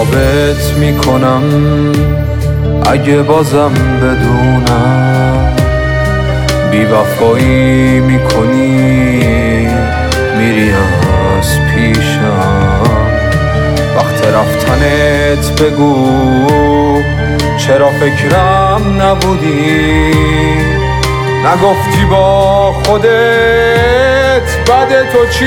خوابت میکنم اگه بازم بدونم بی وفایی میکنی میری از پیشم. وقت رفتنت بگو چرا فکرم نبودی، نگفتی با خودت بعد تو چی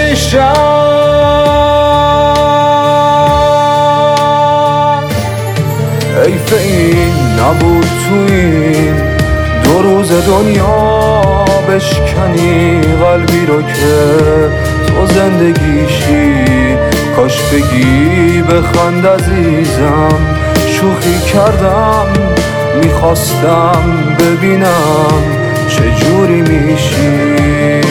میشم. حیف این نبود تو این 2 روز دنیا بشکنی قلبی رو که تو زندگیشی. کاش بگی بخند عزیزم، شوخی کردم میخواستم ببینم چجوری میشی.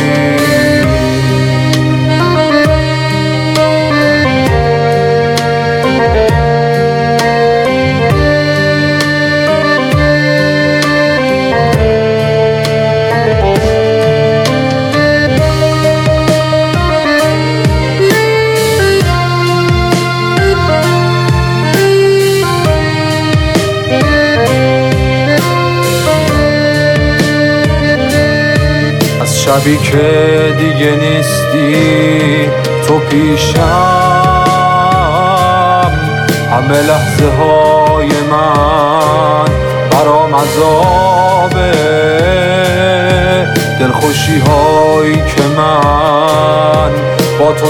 شبی که دیگه نیستی تو پیشم، همه لحظه های من برام عذابه. دلخوشی هایی که من با تو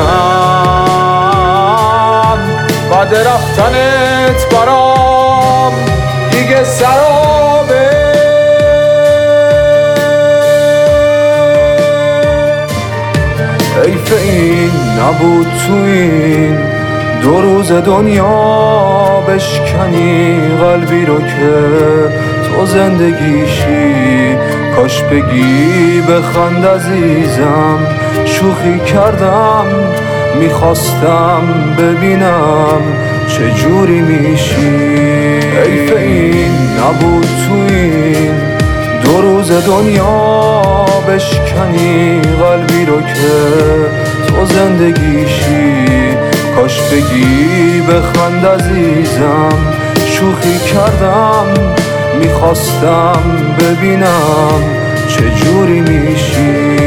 داشتم بعد رفتنت برام دیگه سرابه. حیف این نبود تو این 2 روز دنیا بشکنی قلبی رو که تو زندگیشی. کاش بگی بخند عزیزم، شوخی کردم میخواستم ببینم چجوری میشی. حیف این نبود تو این 2 روز دنیا بشکنی قلبی رو که تو زندگیشی. کاش بگی بخند عزیزم، شوخی کردم میخواستم ببینم چجوری میشی.